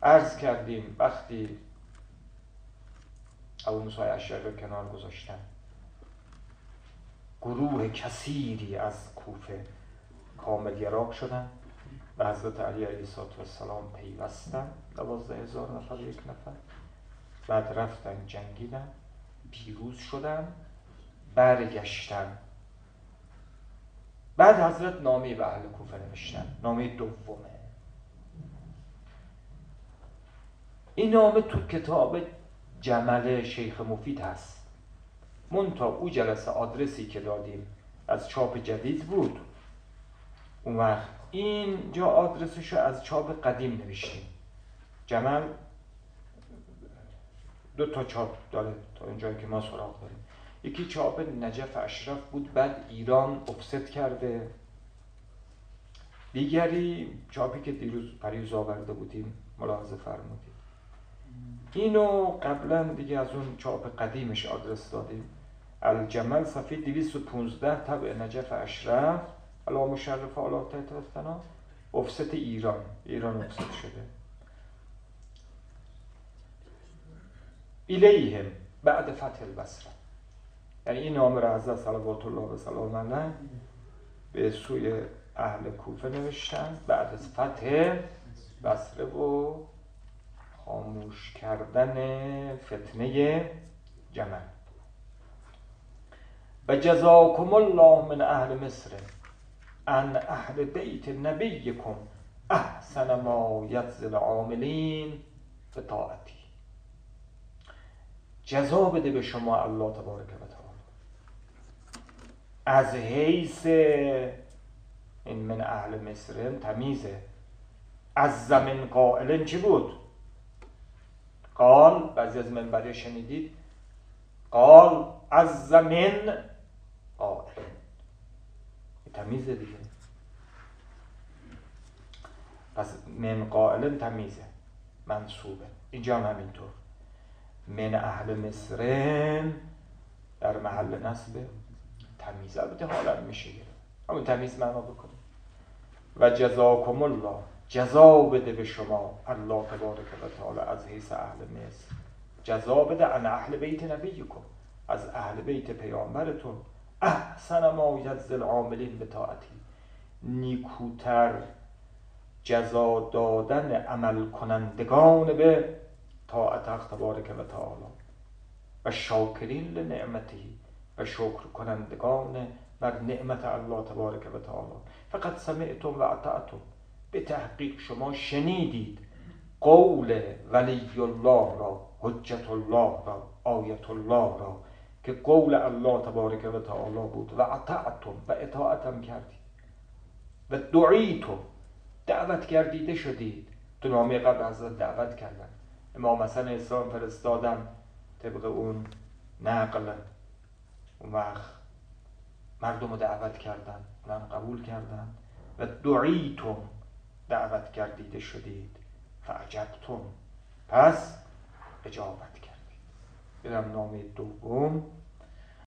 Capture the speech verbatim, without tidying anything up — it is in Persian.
عرض کردیم وقتی ابو موسی اشعری رو کنار گذاشتن، گروه کثیری از کوفه کامل یراق شدن و حضرت علی علیه السلام پیوستن، دوازده هزار نفر یک نفر. بعد رفتن جنگیدن، پیروز شدن، برگشتن. بعد حضرت نامه به اهل کوفه نوشتن، نامه دومه. این نامه تو کتاب جمل شیخ مفید هست، منتها او جلسه آدرسی که دادیم از چاپ جدید بود، اون وقت اینجا آدرسشو از چاپ قدیم نوشتیم. جمل دو تا چاپ داره تا اینجایی که ما سراغ داریم. یکی چاپ نجف اشرف بود، بعد ایران افست کرده. دیگری چاپی که دیروز پریوز آورده بودیم ملاحظه فرمودیم. اینو قبلا دیگه از اون چاپ قدیمش آدرس دادیم. الجمل صفحه دویست و پانزده طبع نجف اشرف علی مشرف علی تحت ثنا، افست ایران، ایران افست شده. الیهم بعد فتح البصره، یعنی این نامه را حضرت صلوات الله و سلام علیه به سوی اهل کوفه نوشتن بعد از فتح بصره و خاموش کردن فتنه جمل. و جزاکم الله من اهل مصر ان اهل بیت نبیکم احسن ما یجزی العاملین به طاعتی. جزا بده به شما الله تبارک و تعالی از حیث این من اهل مصر تمیزه. از زمین قائلن چی بود؟ قال، بعضی از منبری شنیدید، قال از زمین قائلن، تمیزه دیگه. پس من قائلن تمیزه، منصوبه. اینجا هم همینطور من اهل مصرن در محل نصب تمیز، البته حالا میشه گرفت همون تمیز معنا بکنه. و جزاکم الله، جزا بده به شما الله تبارک و تعالی از حیث اهل مصر، جزا بده ان اهل بیت نبیکم، از اهل بیت پیامبرتون، احسن ما یجزی العاملین به طاعتی، نیکوتر جزا دادن عمل کنندگان به طاعت حق تبارک و تعالی و شاکرین لنعمتی، و شکر کنندگان بر نعمت الله تبارک و تعالی. فقط سمعتم و اطعتم، به تحقیق شما شنیدید قول ولی الله را، حجت الله را، آیت الله را که قول الله تبارک و تعالی بود، و اطعتم و اطاعتم کردید، و دعیتم دعوت کردیده شدید. تو نامه قبل حضرت دعوت کردن، امام حسن اسلام فرستادن طبق اون نقل، اون وقت مردم رو دعوت کردن، اونم قبول کردن. و دعیتم دعوت کردیده شدید، فعجبتم پس اجابت کردید. اینم نامه دوم